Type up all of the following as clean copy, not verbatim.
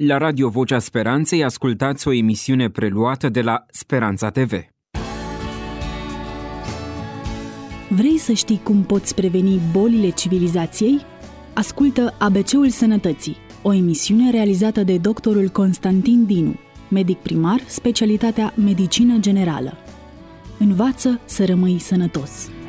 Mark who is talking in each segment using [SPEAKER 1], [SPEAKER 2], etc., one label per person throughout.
[SPEAKER 1] La Radio Vocea Speranței ascultați o emisiune preluată de la Speranța TV.
[SPEAKER 2] Vrei să știi cum poți preveni bolile civilizației? Ascultă ABC-ul Sănătății, o emisiune realizată de doctorul Constantin Dinu, medic primar, specialitatea Medicină Generală. Învață să rămâi sănătos!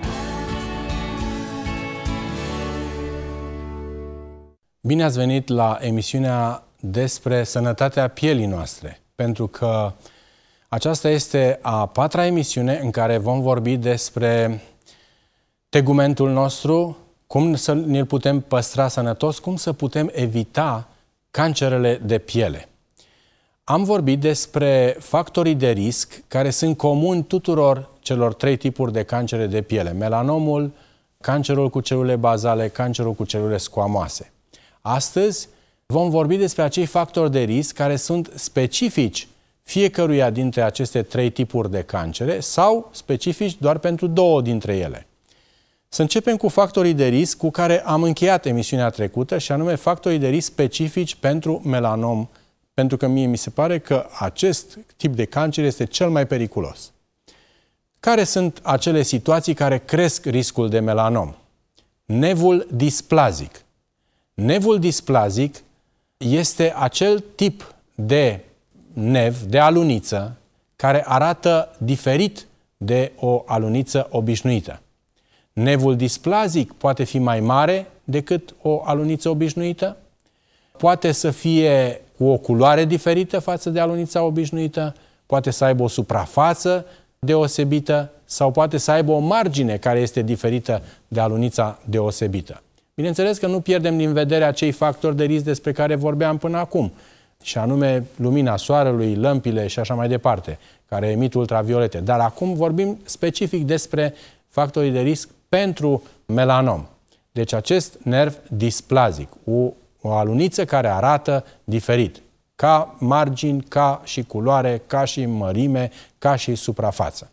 [SPEAKER 3] Bine ați venit la emisiunea despre sănătatea pielii noastre, pentru că aceasta este a 4-a emisiune în care vom vorbi despre tegumentul nostru, cum să ne-l putem păstra sănătos, cum să putem evita cancerele de piele. Am vorbit despre factorii de risc care sunt comuni tuturor celor 3 tipuri de cancere de piele: melanomul, cancerul cu celule bazale, cancerul cu celule squamoase. Astăzi vom vorbi despre acei factori de risc care sunt specifici fiecăruia dintre aceste 3 tipuri de cancere sau specifici doar pentru 2 dintre ele. Să începem cu factorii de risc cu care am încheiat emisiunea trecută, și anume factorii de risc specifici pentru melanom, pentru că mie mi se pare că acest tip de cancer este cel mai periculos. Care sunt acele situații care cresc riscul de melanom? Nevul displazic. Nevul displazic este acel tip de nev, de aluniță, care arată diferit de o aluniță obișnuită. Nevul displazic poate fi mai mare decât o aluniță obișnuită, poate să fie cu o culoare diferită față de alunița obișnuită, poate să aibă o suprafață deosebită sau poate să aibă o margine care este diferită de alunița deosebită. Bineînțeles că nu pierdem din vedere acei factori de risc despre care vorbeam până acum, și anume lumina soarelui, lămpile și așa mai departe, care emit ultraviolete. Dar acum vorbim specific despre factorii de risc pentru melanom. Deci acest nerv displazic, o aluniță care arată diferit, ca margini, ca și culoare, ca și mărime, ca și suprafață.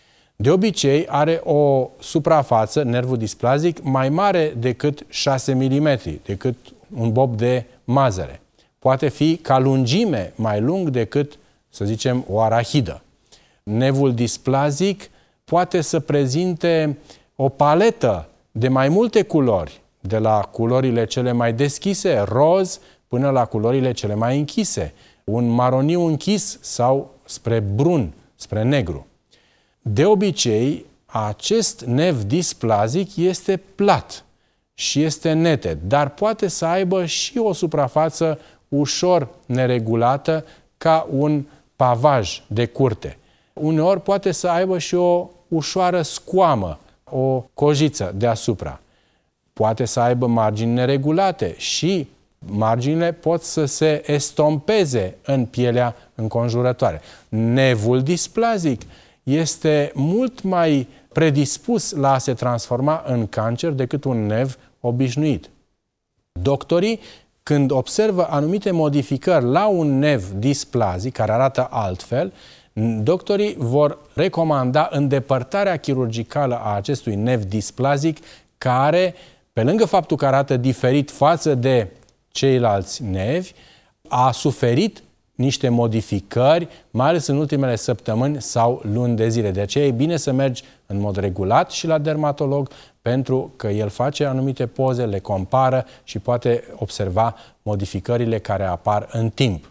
[SPEAKER 3] De obicei are o suprafață, nervul displazic, mai mare decât 6 mm, decât un bob de mazăre. Poate fi ca lungime mai lung decât, să zicem, o arahidă. Nervul displazic poate să prezinte o paletă de mai multe culori, de la culorile cele mai deschise, roz, până la culorile cele mai închise, un maroniu închis sau spre brun, spre negru. De obicei, acest nerv displazic este plat și este neted, dar poate să aibă și o suprafață ușor neregulată, ca un pavaj de curte. Uneori poate să aibă și o ușoară scoamă, o cojiță deasupra. Poate să aibă margini neregulate și marginile pot să se estompeze în pielea înconjurătoare. Nevul displazic este mult mai predispus la a se transforma în cancer decât un nev obișnuit. Doctorii, când observă anumite modificări la un nev displazic, care arată altfel, doctorii vor recomanda îndepărtarea chirurgicală a acestui nev displazic, care, pe lângă faptul că arată diferit față de ceilalți nevi, a suferit niște modificări, mai ales în ultimele săptămâni sau luni de zile. De aceea e bine să mergi în mod regulat și la dermatolog, pentru că el face anumite poze, le compară și poate observa modificările care apar în timp.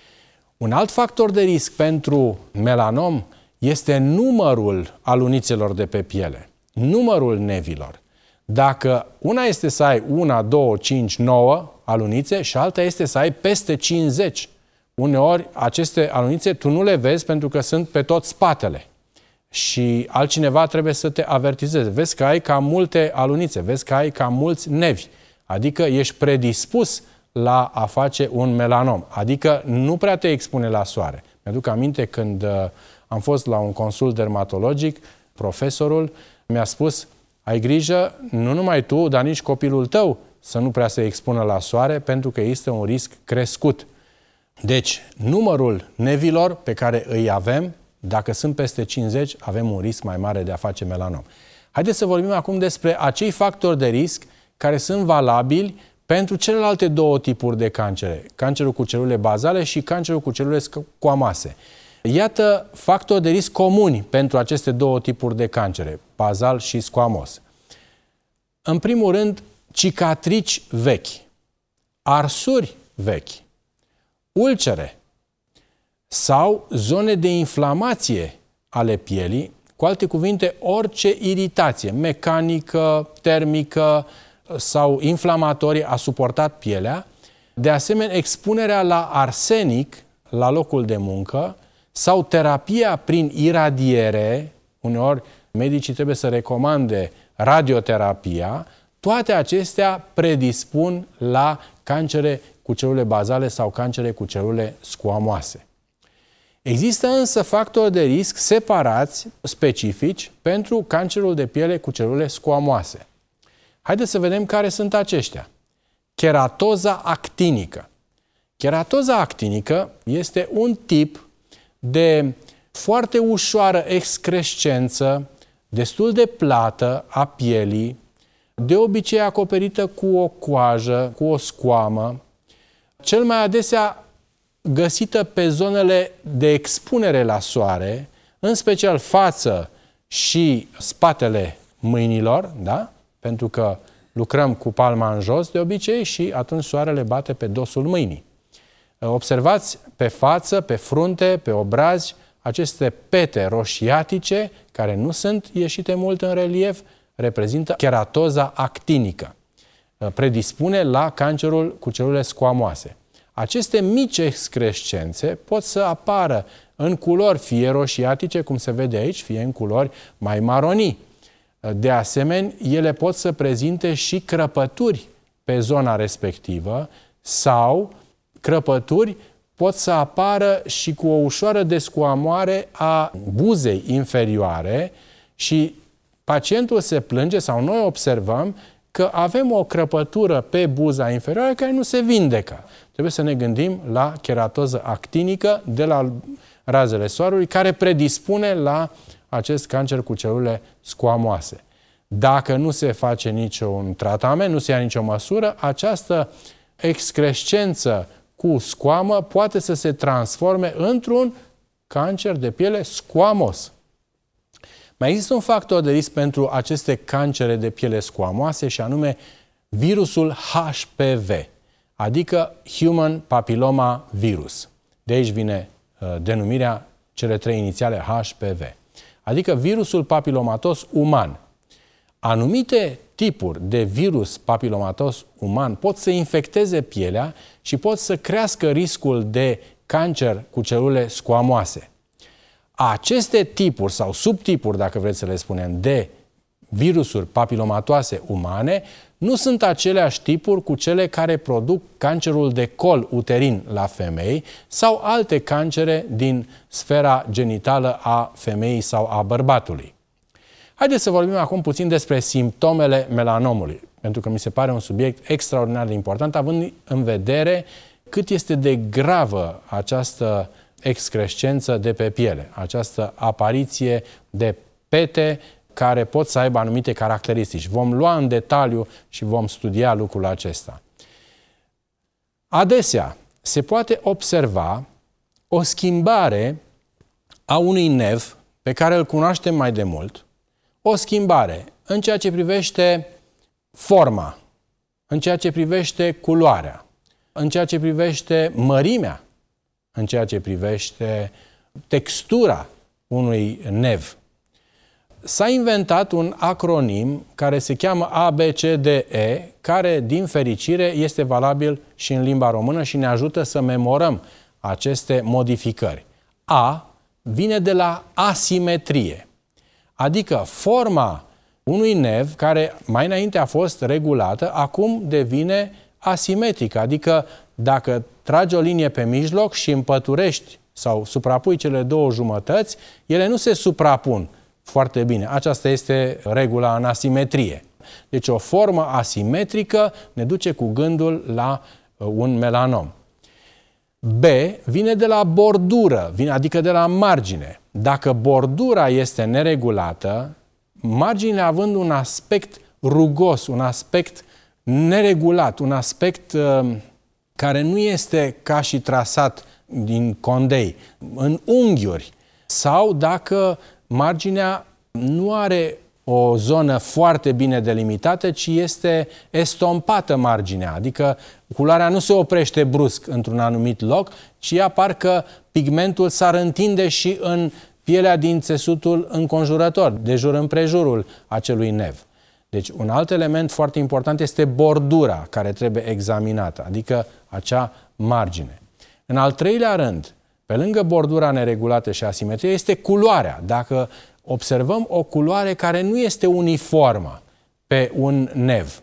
[SPEAKER 3] Un alt factor de risc pentru melanom este numărul alunițelor de pe piele, numărul nevilor. Dacă una este să ai 1, 2, 5, 9 alunițe și alta este să ai peste 50, uneori aceste alunițe tu nu le vezi pentru că sunt pe tot spatele și altcineva trebuie să te avertizeze. Vezi că ai cam multe alunițe, vezi că ai cam mulți nevi, adică ești predispus la a face un melanom, adică nu prea te expune la soare. Mi-aduc aminte când am fost la un consult dermatologic, profesorul mi-a spus: ai grijă, nu numai tu, dar nici copilul tău să nu prea se expună la soare, pentru că este un risc crescut. Deci, numărul nevilor pe care îi avem, dacă sunt peste 50, avem un risc mai mare de a face melanom. Haideți să vorbim acum despre acei factori de risc care sunt valabili pentru celelalte două tipuri de cancere, cancerul cu celule bazale și cancerul cu celule squamoase. Iată factori de risc comuni pentru aceste două tipuri de cancere, bazal și squamos. În primul rând, cicatrici vechi, arsuri vechi, ulcere sau zone de inflamație ale pielii, cu alte cuvinte, orice iritație mecanică, termică sau inflamatorie a suportat pielea, de asemenea expunerea la arsenic la locul de muncă sau terapia prin iradiere, uneori medicii trebuie să recomande radioterapia, toate acestea predispun la cancere cu celule bazale sau cancere cu celule squamoase. Există însă factori de risc separați, specifici, pentru cancerul de piele cu celule squamoase. Haideți să vedem care sunt aceștia. Keratoza actinică. Keratoza actinică este un tip de foarte ușoară excrescență, destul de plată a pielii, de obicei acoperită cu o coajă, cu o scoamă, cel mai adesea găsită pe zonele de expunere la soare, în special față și spatele mâinilor, da? Pentru că lucrăm cu palma în jos de obicei și atunci soarele bate pe dosul mâinii. Observați pe față, pe frunte, pe obrazi, aceste pete roșiatice, care nu sunt ieșite mult în relief, reprezintă keratoza actinică. Predispune la cancerul cu celule squamoase. Aceste mici excrescențe pot să apară în culori fie roșiatice, cum se vede aici, fie în culori mai maronii. De asemenea, ele pot să prezinte și crăpături pe zona respectivă sau crăpături pot să apară și cu o ușoară descoamoare a buzei inferioare și pacientul se plânge sau noi observăm că avem o crăpătură pe buza inferioară care nu se vindecă. Trebuie să ne gândim la keratoză actinică de la razele soarelui care predispune la acest cancer cu celule squamoase. Dacă nu se face niciun tratament, nu se ia nicio măsură, această excrescență cu scoamă poate să se transforme într-un cancer de piele squamos. Mai există un factor de risc pentru aceste cancere de piele squamoase și anume virusul HPV, adică Human Papilloma Virus. De aici vine denumirea cele trei inițiale HPV, adică virusul papilomatos uman. Anumite tipuri de virus papilomatos uman pot să infecteze pielea și pot să crească riscul de cancer cu celule squamoase. Aceste tipuri sau subtipuri, dacă vreți să le spunem, de virusuri papilomatoase umane nu sunt aceleași tipuri cu cele care produc cancerul de col uterin la femei sau alte cancere din sfera genitală a femeii sau a bărbatului. Haideți să vorbim acum puțin despre simptomele melanomului, pentru că mi se pare un subiect extraordinar de important, având în vedere cât este de gravă această excrescență de pe piele, această apariție de pete care pot să aibă anumite caracteristici. Vom lua în detaliu și vom studia lucrul acesta. Adesea se poate observa o schimbare a unui nerv pe care îl cunoaștem mai de mult, o schimbare în ceea ce privește forma, în ceea ce privește culoarea, în ceea ce privește mărimea, în ceea ce privește textura unui nerv. S-a inventat un acronim care se cheamă ABCDE, care, din fericire, este valabil și în limba română și ne ajută să memorăm aceste modificări. A vine de la asimetrie, adică forma unui nerv care mai înainte a fost regulată, acum devine asimetrică, adică dacă tragi o linie pe mijloc și împăturești sau suprapui cele două jumătăți, ele nu se suprapun foarte bine. Aceasta este regula în asimetrie. Deci o formă asimetrică ne duce cu gândul la un melanom. B vine de la bordură, adică de la margine. Dacă bordura este neregulată, marginile având un aspect rugos, un aspect neregulat, un aspect care nu este ca și trasat din condei, în unghiuri, sau dacă marginea nu are o zonă foarte bine delimitată, ci este estompată marginea, adică culoarea nu se oprește brusc într-un anumit loc, ci ea parcă pigmentul s-ar întinde și în pielea din țesutul înconjurător, de jur împrejurul acelui nev. Deci un alt element foarte important este bordura care trebuie examinată, adică acea margine. În al treilea rând, pe lângă bordura neregulată și asimetrie, este culoarea. Dacă observăm o culoare care nu este uniformă pe un nev,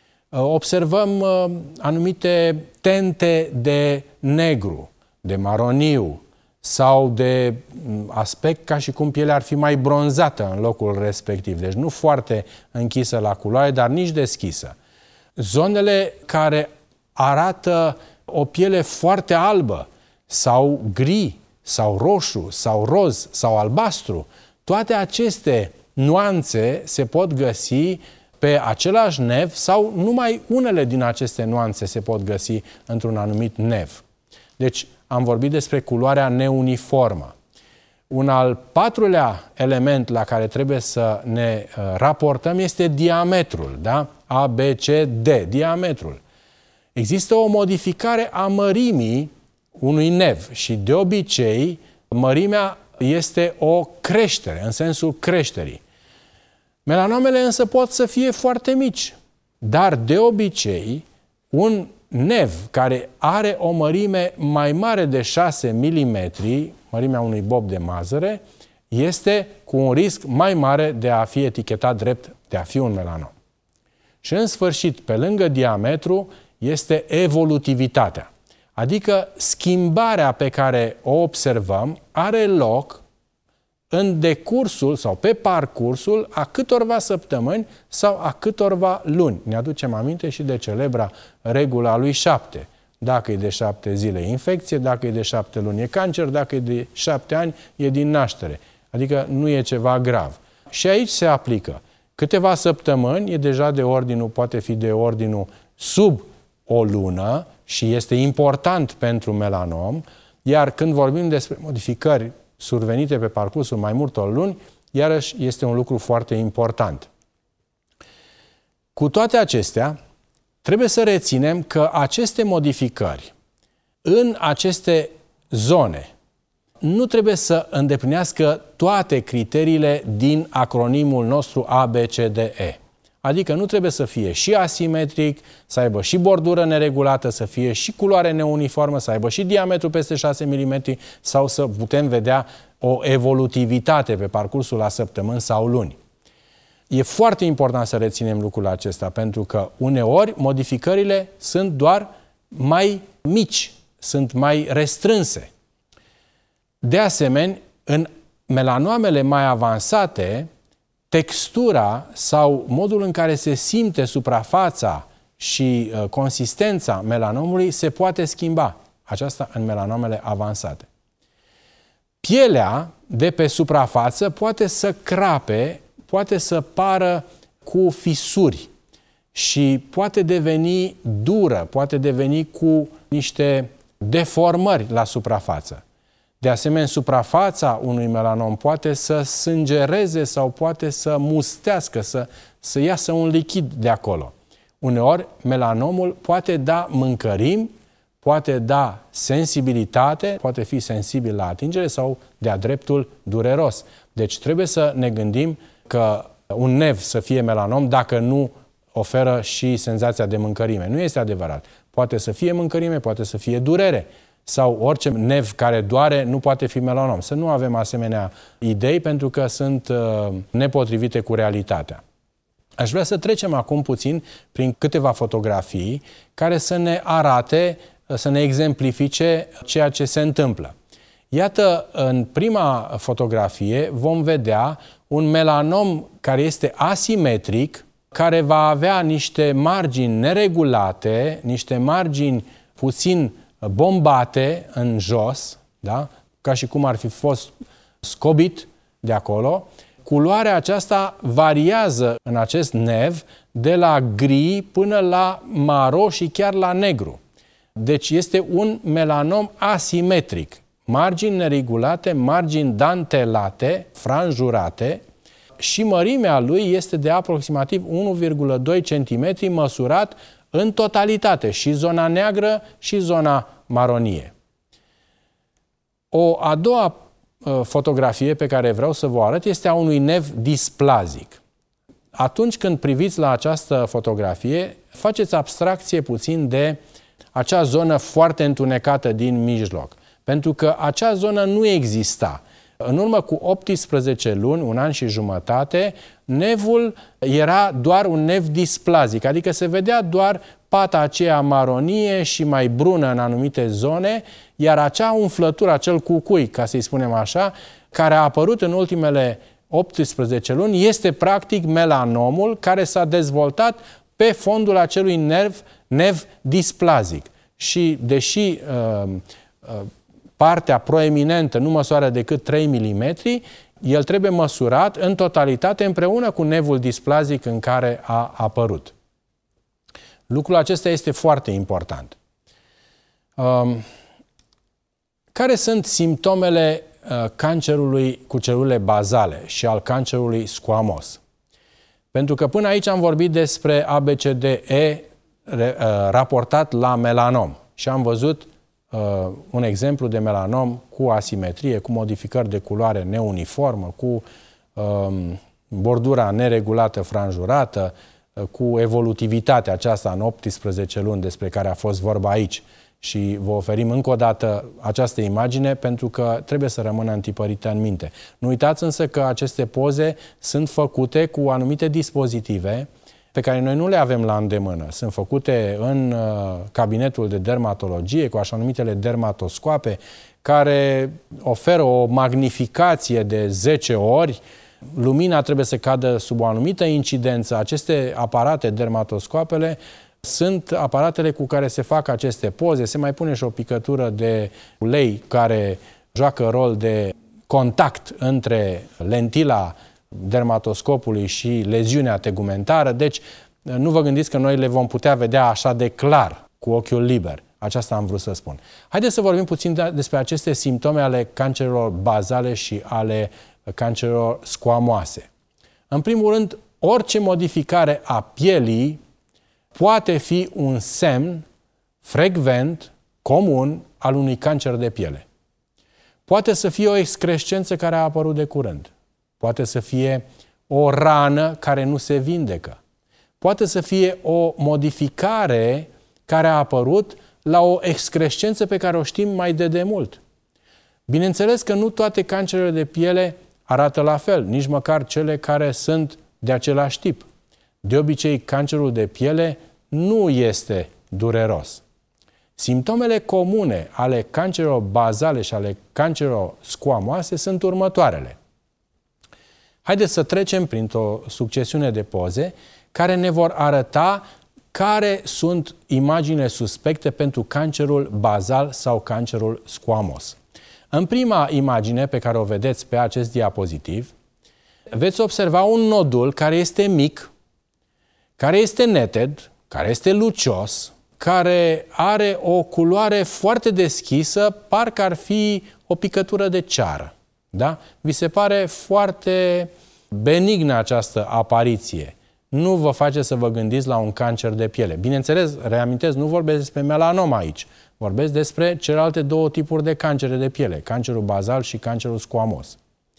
[SPEAKER 3] observăm anumite tente de negru, de maroniu sau de aspect ca și cum pielea ar fi mai bronzată în locul respectiv. Deci nu foarte închisă la culoare, dar nici deschisă. Zonele care arată o piele foarte albă sau gri, sau roșu, sau roz, sau albastru, toate aceste nuanțe se pot găsi pe același nev sau numai unele din aceste nuanțe se pot găsi într-un anumit nev. Deci am vorbit despre culoarea neuniformă. Un al patrulea element la care trebuie să ne raportăm este diametrul, da? A, B, C, D, diametrul. Există o modificare a mărimii unui nev și de obicei mărimea este o creștere, în sensul creșterii. Melanomele însă pot să fie foarte mici, dar de obicei un nev care are o mărime mai mare de 6 mm, mărimea unui bob de mazăre, este cu un risc mai mare de a fi etichetat drept de a fi un melanom. Și în sfârșit, pe lângă diametru, este evolutivitatea. Adică schimbarea pe care o observăm are loc în decursul sau pe parcursul a câtorva săptămâni sau a câtorva luni. Ne aducem aminte și de celebra regula lui 7. Dacă e de 7 zile e infecție, dacă e de 7 luni e cancer, dacă e de 7 ani e din naștere. Adică nu e ceva grav. Și aici se aplică. Câteva săptămâni e deja de ordinul, poate fi de ordinul sub o lună și este important pentru melanom, iar când vorbim despre modificări survenite pe parcursul mai multor luni, iarăși este un lucru foarte important. Cu toate acestea, trebuie să reținem că aceste modificări în aceste zone nu trebuie să îndeplinească toate criteriile din acronimul nostru ABCDE. Adică nu trebuie să fie și asimetric, să aibă și bordură neregulată, să fie și culoare neuniformă, să aibă și diametru peste 6 mm sau să putem vedea o evolutivitate pe parcursul la săptămâni sau luni. E foarte important să reținem lucrul acesta, pentru că uneori modificările sunt doar mai mici, sunt mai restrânse. De asemenea, în melanoamele mai avansate, textura sau modul în care se simte suprafața și consistența melanomului se poate schimba. Aceasta în melanomele avansate. Pielea de pe suprafață poate să crape, poate să pară cu fisuri și poate deveni dură, poate deveni cu niște deformări la suprafață. De asemenea, suprafața unui melanom poate să sângereze sau poate să mustească, să iasă un lichid de acolo. Uneori, melanomul poate da mâncărimi, poate da sensibilitate, poate fi sensibil la atingere sau de-a dreptul dureros. Deci trebuie să ne gândim că un nev să fie melanom dacă nu oferă și senzația de mâncărime. Nu este adevărat. Poate să fie mâncărime, poate să fie durere. Sau orice nev care doare nu poate fi melanom. Să nu avem asemenea idei pentru că sunt nepotrivite cu realitatea. Aș vrea să trecem acum puțin prin câteva fotografii care să ne arate, să ne exemplifice ceea ce se întâmplă. Iată, în prima fotografie vom vedea un melanom care este asimetric, care va avea niște margini neregulate, niște margini puțin bombate în jos, da? Ca și cum ar fi fost scobit de acolo. Culoarea aceasta variază în acest nev de la gri până la maro și chiar la negru. Deci este un melanom asimetric. Margini neregulate, margini dantelate, franjurate și mărimea lui este de aproximativ 1,2 cm măsurat în totalitate, și zona neagră și zona maronie. O a doua fotografie pe care vreau să vă arăt este a unui nev displazic. Atunci când priviți la această fotografie, faceți abstracție puțin de acea zonă foarte întunecată din mijloc, pentru că acea zonă nu exista. În urmă cu 18 luni, un an și jumătate, nevul era doar un nev displazic, adică se vedea doar pata aceea maronie și mai brună în anumite zone, iar acea umflătură, acel cucui, ca să-i spunem așa, care a apărut în ultimele 18 luni, este practic melanomul care s-a dezvoltat pe fondul acelui nev displazic. Și deși partea proeminentă nu măsoară decât 3 mm, el trebuie măsurat în totalitate împreună cu nevul displazic în care a apărut. Lucrul acesta este foarte important. Care sunt simptomele cancerului cu celule bazale și al cancerului squamos? Pentru că până aici am vorbit despre ABCDE raportat la melanom și am văzut un exemplu de melanom cu asimetrie, cu modificări de culoare neuniformă, cu bordura neregulată franjurată, cu evolutivitatea aceasta în 18 luni despre care a fost vorba aici. Și vă oferim încă o dată această imagine pentru că trebuie să rămână întipărită în minte. Nu uitați însă că aceste poze sunt făcute cu anumite dispozitive pe care noi nu le avem la îndemână. Sunt făcute în cabinetul de dermatologie cu așa numitele dermatoscoape care oferă o magnificație de 10 ori. Lumina trebuie să cadă sub o anumită incidență. Aceste aparate, dermatoscoapele, sunt aparatele cu care se fac aceste poze. Se mai pune și o picătură de ulei care joacă rol de contact între lentila dermatoscopului și leziunea tegumentară. Deci nu vă gândiți că noi le vom putea vedea așa de clar, cu ochiul liber. Aceasta am vrut să spun. Haideți să vorbim puțin despre aceste simptome ale cancerelor bazale și ale cancerelor squamoase. În primul rând, orice modificare a pielii poate fi un semn frecvent, comun, al unui cancer de piele. Poate să fie o excrescență care a apărut de curând. Poate să fie o rană care nu se vindecă. Poate să fie o modificare care a apărut la o excrescență pe care o știm mai de demult. Bineînțeles că nu toate cancerele de piele arată la fel, nici măcar cele care sunt de același tip. De obicei, cancerul de piele nu este dureros. Simptomele comune ale cancerelor bazale și ale cancerelor squamoase sunt următoarele. Haideți să trecem printr-o succesiune de poze care ne vor arăta care sunt imaginile suspecte pentru cancerul bazal sau cancerul squamos. În prima imagine pe care o vedeți pe acest diapozitiv, veți observa un nodul care este mic, care este neted, care este lucios, care are o culoare foarte deschisă, parcă ar fi o picătură de ceară. Da? Vi se pare foarte benignă această apariție. Nu vă face să vă gândiți la un cancer de piele. Bineînțeles, reamintesc, nu vorbesc despre melanom aici. Vorbesc despre celelalte două tipuri de cancere de piele, cancerul bazal și cancerul squamos.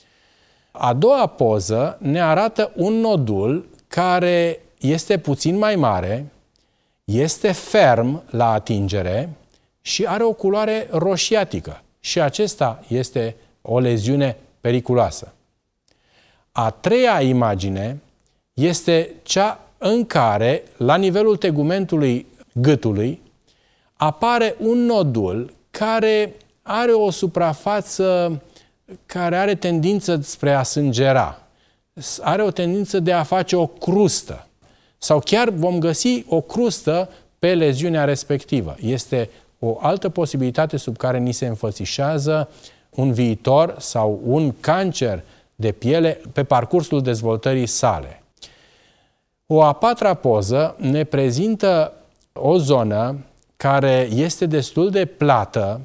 [SPEAKER 3] A doua poză ne arată un nodul care este puțin mai mare, este ferm la atingere și are o culoare roșiatică. Și acesta este o leziune periculoasă. A treia imagine este cea în care, la nivelul tegumentului gâtului, apare un nodul care are o suprafață care are tendință spre a sângera. Are o tendință de a face o crustă. Sau chiar vom găsi o crustă pe leziunea respectivă. Este o altă posibilitate sub care ni se înfățișează un viitor sau un cancer de piele pe parcursul dezvoltării sale. O a patra poză ne prezintă o zonă care este destul de plată,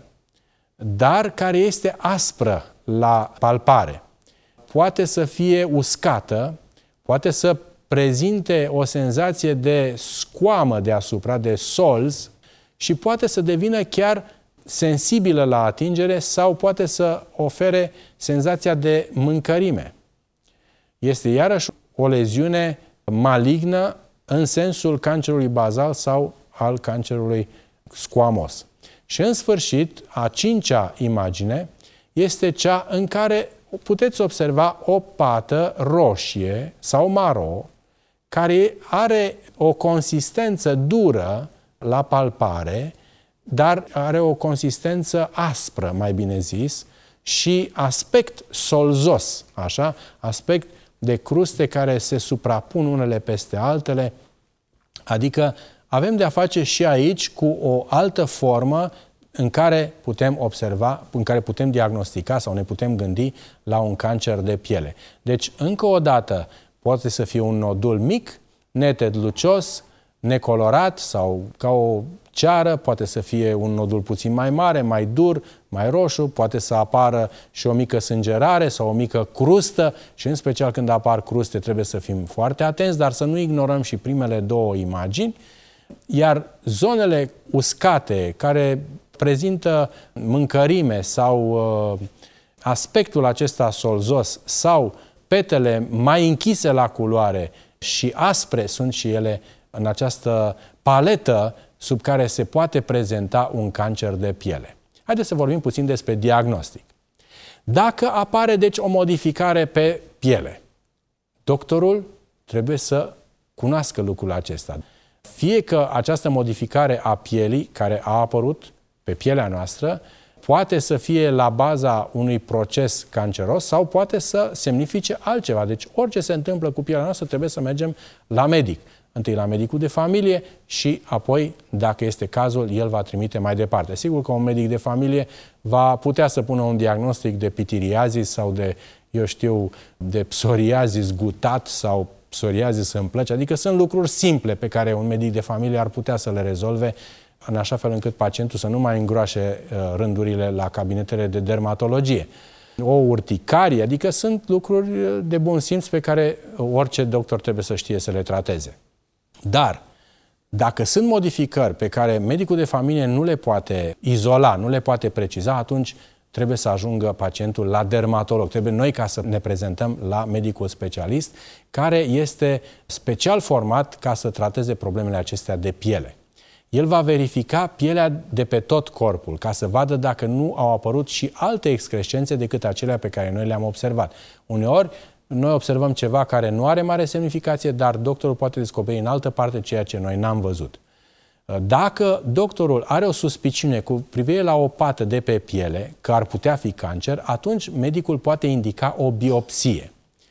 [SPEAKER 3] dar care este aspră la palpare. Poate să fie uscată, poate să prezinte o senzație de scoamă deasupra, de solz, și poate să devină chiar sensibilă la atingere sau poate să ofere senzația de mâncărime. Este iarăși o leziune malignă în sensul cancerului bazal sau al cancerului squamos. Și în sfârșit, a cincea imagine este cea în care puteți observa o pată roșie sau maro, care are o consistență dură la palpare, dar are o consistență aspră, mai bine zis, și aspect solzos, așa, aspect de cruste care se suprapun unele peste altele, adică avem de-a face și aici cu o altă formă în care putem observa, în care putem diagnostica sau ne putem gândi la un cancer de piele. Deci, încă o dată, poate să fie un nodul mic, neted lucios, necolorat sau ca o ceară, poate să fie un nodul puțin mai mare, mai dur, mai roșu, poate să apară și o mică sângerare sau o mică crustă și în special când apar cruste trebuie să fim foarte atenți, dar să nu ignorăm și primele două imagini, iar zonele uscate care prezintă mâncărime sau aspectul acesta solzos sau petele mai închise la culoare și aspre sunt și ele în această paletă sub care se poate prezenta un cancer de piele. Haideți să vorbim puțin despre diagnostic. Dacă apare, deci, o modificare pe piele, doctorul trebuie să cunoască lucrul acesta. Fie că această modificare a pielii, care a apărut pe pielea noastră, poate să fie la baza unui proces canceros sau poate să semnifice altceva. Deci orice se întâmplă cu pielea noastră trebuie să mergem la medic. Întâi la medicul de familie și apoi, dacă este cazul, el va trimite mai departe. Sigur că un medic de familie va putea să pună un diagnostic de pitiriazis sau de, de psoriazis gutat sau psoriazis în plăci. Adică sunt lucruri simple pe care un medic de familie ar putea să le rezolve în așa fel încât pacientul să nu mai îngroașe rândurile la cabinetele de dermatologie. O urticarie, adică sunt lucruri de bun simț pe care orice doctor trebuie să știe să le trateze. Dar, dacă sunt modificări pe care medicul de familie nu le poate izola, nu le poate preciza, atunci trebuie să ajungă pacientul la dermatolog. Trebuie noi ca să ne prezentăm la medicul specialist, care este special format ca să trateze problemele acestea de piele. El va verifica pielea de pe tot corpul, ca să vadă dacă nu au apărut și alte excrescențe decât acelea pe care noi le-am observat. Uneori, noi observăm ceva care nu are mare semnificație, dar doctorul poate descoperi în altă parte ceea ce noi n-am văzut. Dacă doctorul are o suspiciune cu privire la o pată de pe piele, că ar putea fi cancer, atunci medicul poate indica o biopsie.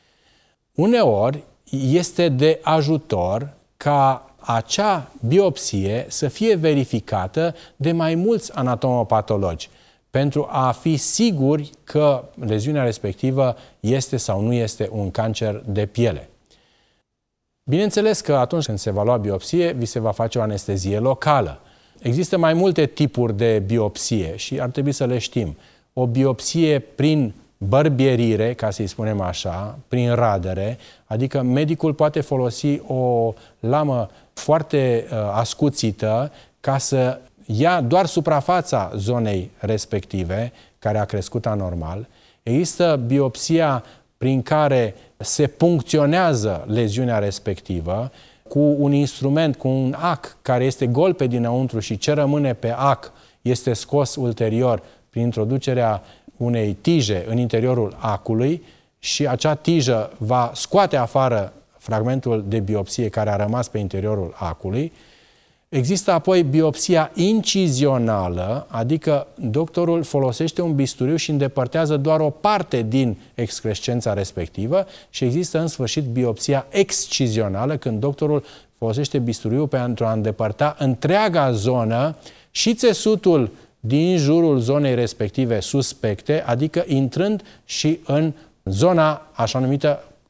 [SPEAKER 3] Uneori este de ajutor ca acea biopsie să fie verificată de mai mulți anatomopatologi, pentru a fi siguri că leziunea respectivă este sau nu este un cancer de piele. Bineînțeles că atunci când se va lua biopsie, vi se va face o anestezie locală. Există mai multe tipuri de biopsie și ar trebui să le știm. O biopsie prin bărbierire, ca să-i spunem așa, prin radere, adică medicul poate folosi o lamă foarte ascuțită ca să ia doar suprafața zonei respective, care a crescut anormal. Există biopsia prin care se puncționează leziunea respectivă cu un instrument, cu un ac care este gol pe dinăuntru și ce rămâne pe ac este scos ulterior prin introducerea unei tije în interiorul acului și acea tijă va scoate afară fragmentul de biopsie care a rămas pe interiorul acului. Există apoi biopsia incizională, adică doctorul folosește un bisturiu și îndepărtează doar o parte din excrescența respectivă și există în sfârșit biopsia excizională, când doctorul folosește bisturiul pentru a îndepărta întreaga zonă și țesutul din jurul zonei respective suspecte, adică intrând și în zona așa numită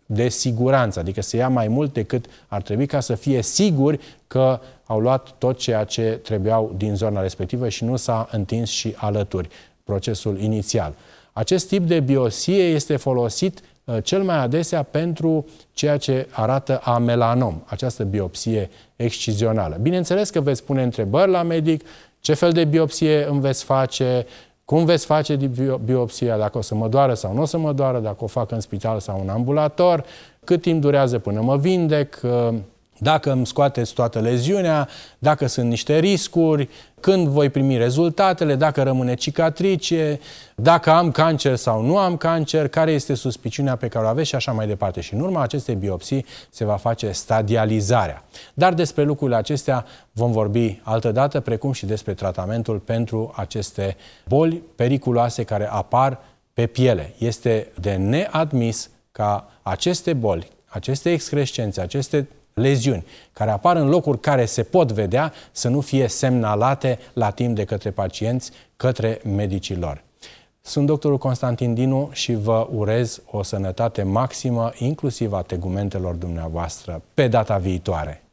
[SPEAKER 3] de siguranță, adică să ia mai mult decât ar trebui ca să fie siguri că au luat tot ceea ce trebuiau din zona respectivă și nu s-a întins și alături procesul inițial. Acest tip de biopsie este folosit cel mai adesea pentru ceea ce arată a melanom, această biopsie excizională. Bineînțeles că veți pune întrebări la medic, ce fel de biopsie îmi veți face, cum veți face biopsia, dacă o să mă doară sau nu o să mă doară, dacă o fac în spital sau în ambulator, cât timp durează până mă vindec, dacă îmi scoateți toată leziunea, dacă sunt niște riscuri, când voi primi rezultatele, dacă rămâne cicatrice, dacă am cancer sau nu am cancer, care este suspiciunea pe care o aveți și așa mai departe. Și în urma acestei biopsii se va face stadializarea. Dar despre lucrurile acestea vom vorbi altădată, precum și despre tratamentul pentru aceste boli periculoase care apar pe piele. Este de neadmis ca aceste boli, aceste excrescențe, aceste leziuni care apar în locuri care se pot vedea să nu fie semnalate la timp de către pacienți, către medicii lor. Sunt doctorul Constantin Dinu și vă urez o sănătate maximă, inclusiv a tegumentelor dumneavoastră, pe data viitoare.